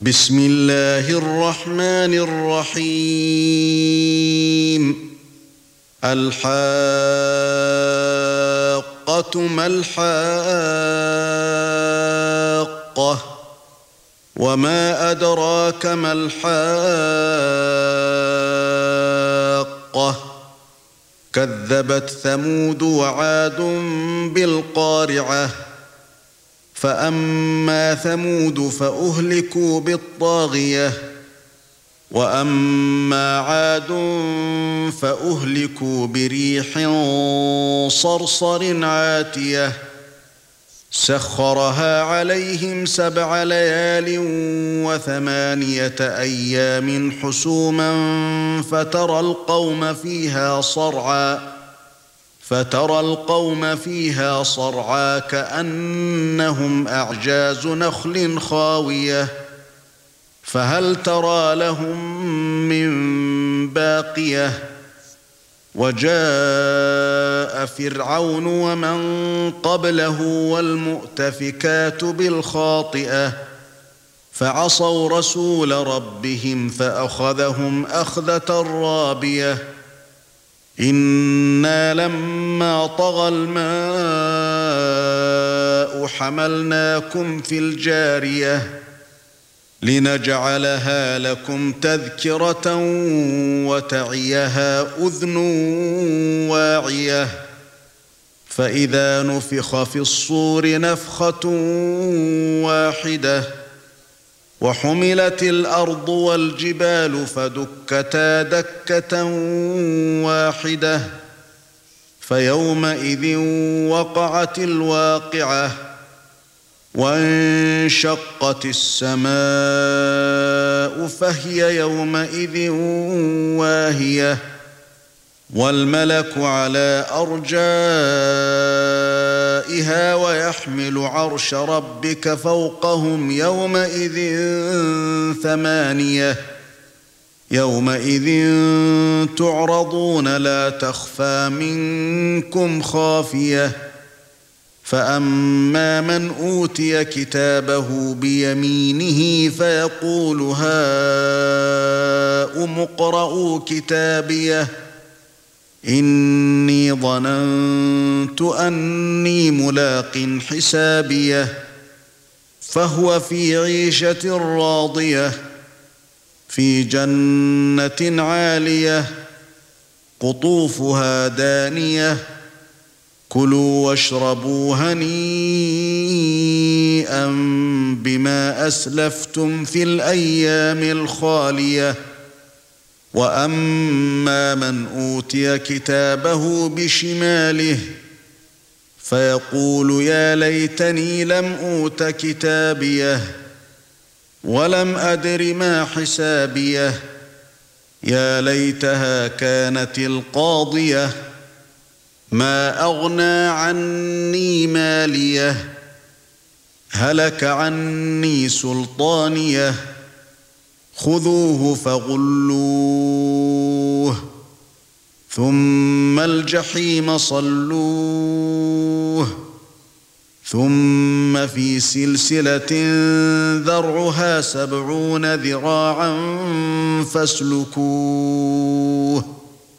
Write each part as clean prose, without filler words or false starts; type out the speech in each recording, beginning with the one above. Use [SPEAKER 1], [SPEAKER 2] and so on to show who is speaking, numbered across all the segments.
[SPEAKER 1] بسم الله الرحمن الرحيم الحاقة ما الحاقة وما أدراك ما الحاقة كذبت ثمود وعاد بالقارعة فأما ثمود فأهلكوا بالطاغية وأما عاد فأهلكوا بريح صرصر عاتية سخرها عليهم 7 ليال و8 أيام حسوما فترى القوم فيها صرعى كأنهم أعجاز نخل خاوية فهل ترى لهم من باقية وجاء فرعون ومن قبله والمؤتفكات بالخاطئة فعصوا رسول ربهم فأخذهم أخذة رابية إنا لما طغى الماء حملناكم في الجارية لنجعلها لكم تذكرة وتعيها أذن واعية فإذا نفخ في الصور نفخة واحدة وحملت الأرض والجبال فدكتا دكة واحدة فيومئذ وقعت الواقعة وانشقت السماء فهي يومئذ واهية والملك على أرجائها ويحمل عرش ربك فوقهم يومئذ 8 يومئذ تعرضون لا تخفى منكم خافية فأما من أوتي كتابه بيمينه فيقول هاؤم اقرءوا كتابيه إني ظننت أني ملاق حسابيه فهو في عيشة راضية في جنة عالية قطوفها دانية كلوا واشربوا هنيئا بما أسلفتم في الأيام الخالية وأما من أوتي كتابه بشماله فيقول يا ليتني لم أوت كتابيه ولم أدر ما حسابيه يا ليتها كانت القاضية ما أغنى عني ماليه هلك عني سلطانيه خذوه فغلوه ثم الجحيم صلوه ثم في سلسلة ذرعها 70 ذراعا فاسلكوه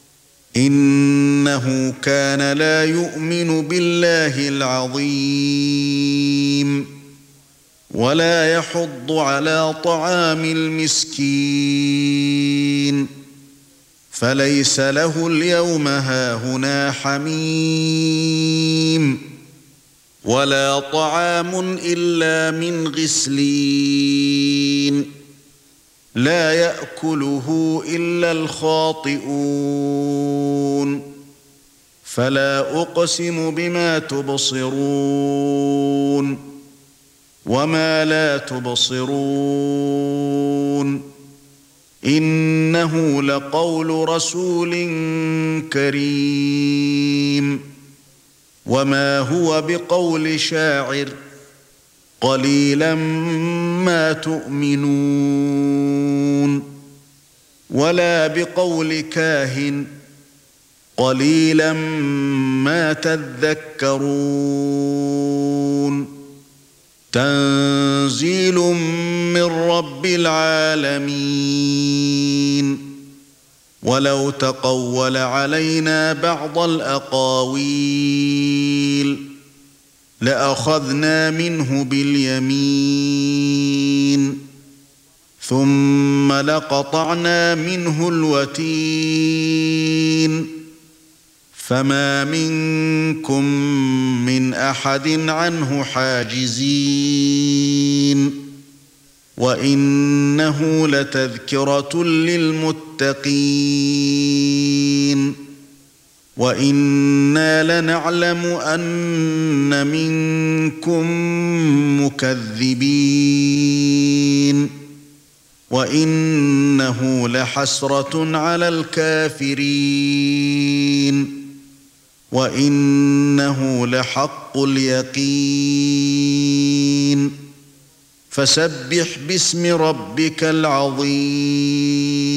[SPEAKER 1] إنه كان لا يؤمن بالله العظيم ولا يحض على طعام المسكين فليس له اليوم هاهنا حميم ولا طعام إلا من غسلين لا يأكله إلا الخاطئون فلا أقسم بما تبصرون وما لا تبصرون إنه لقول رسول كريم وما هو بقول شاعر قليلا ما تؤمنون ولا بقول كاهن قليلا ما تذكرون تنزيل من رب العالمين ولو تقول علينا بعض الأقاويل لأخذنا منه باليمين ثم لقطعنا منه الوتين فما منكم من أحد عنه حاجزين وإنه لتذكرة للمتقين وإنا لنعلم أن منكم مكذبين وإنه لحسرة على الكافرين وإنه لحق اليقين فسبح باسم ربك العظيم